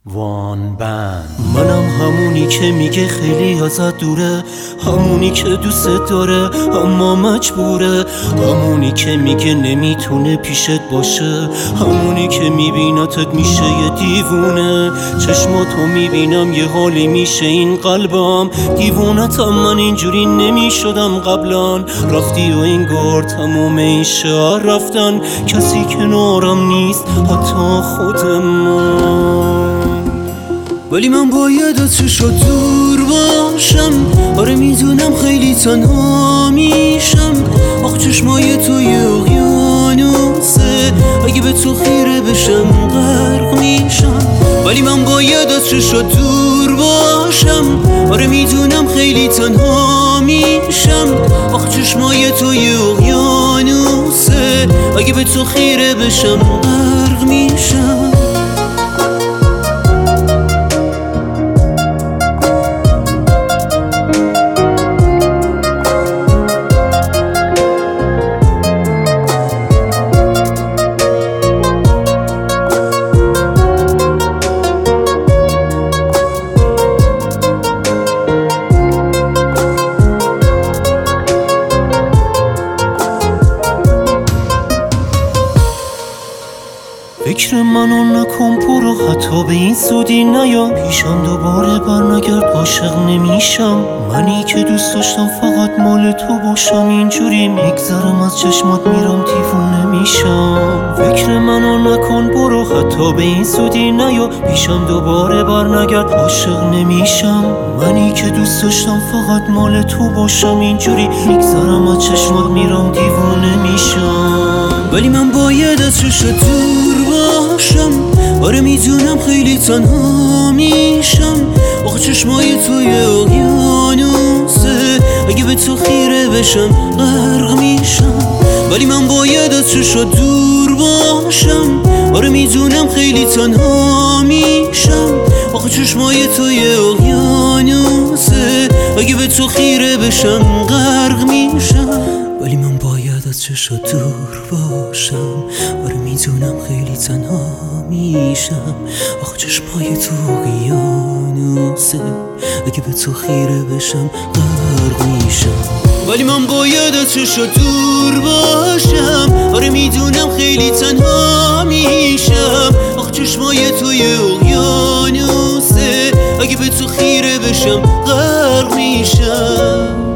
وان بند منم همونی که میگه خیلی ازت دوره، همونی که دوست داره اما مجبوره، همونی که میگه نمیتونه پیشت باشه، همونی که میبینتت میشه یه دیوونه. چشماتو میبینم یه حالی میشه این قلبم، دیوونتم من اینجوری نمیشدم قبلا. رفتی و انگار تموم این شهر رفتن، کسی کنارم نیست حتی خودم. ولی من باید از چشات دور باشم، آره میدونم خیلی تنها میشم. آخ چشمای تو یه اقیانوسه، اگه به تو خیره بشم غرق میشم. ولی من باید از چشات دور باشم، آره میدونم خیلی تنها میشم. آخ چشمای تو یه اقیانوسه، اگه به تو خیره بشم غرق میشم. فکر منو نکن برو، حتی به این سودی نیا پیشم دوباره برنگرد، عاشق نمیشم. منی که دوست داشتم فقط مال تو باشم، اینجوری میگذرم از چشمات میرم دیوونه میشم. فکر منو نکن برو، حتی به این سودی نیا پیشم دوباره برنگرد، عاشق نمیشم. منی که دوست داشتم فقط مال تو باشم، اینجوری میگذرم از چشمات میرم دیوونه میشم. ولی من باید از چشات دور باشم، آره میدونم خیلی تنها میشم. آخه چشمای تو یه اقیانوسه، اگه به تو خیره بشم غرق میشم. ولی من باید از چشات دور باشم، آره میدونم خیلی تنها میشم. آخه چشمای تو یه اقیانوسه، اگه به تو خیره بشم غرق میشم. ولی من باید از چشات دور باشم، آره میدونم خیلی تنها میشم. آخه چشمای تو اقیانوسه، اگه به تو خیره بشم غرق میشم. ولی من باید از چشات دور باشم، آره میدونم خیلی تنها میشم. آخه چشمای تو یه اقیانوسه، اگه به تو خیره بشم غرق میشم.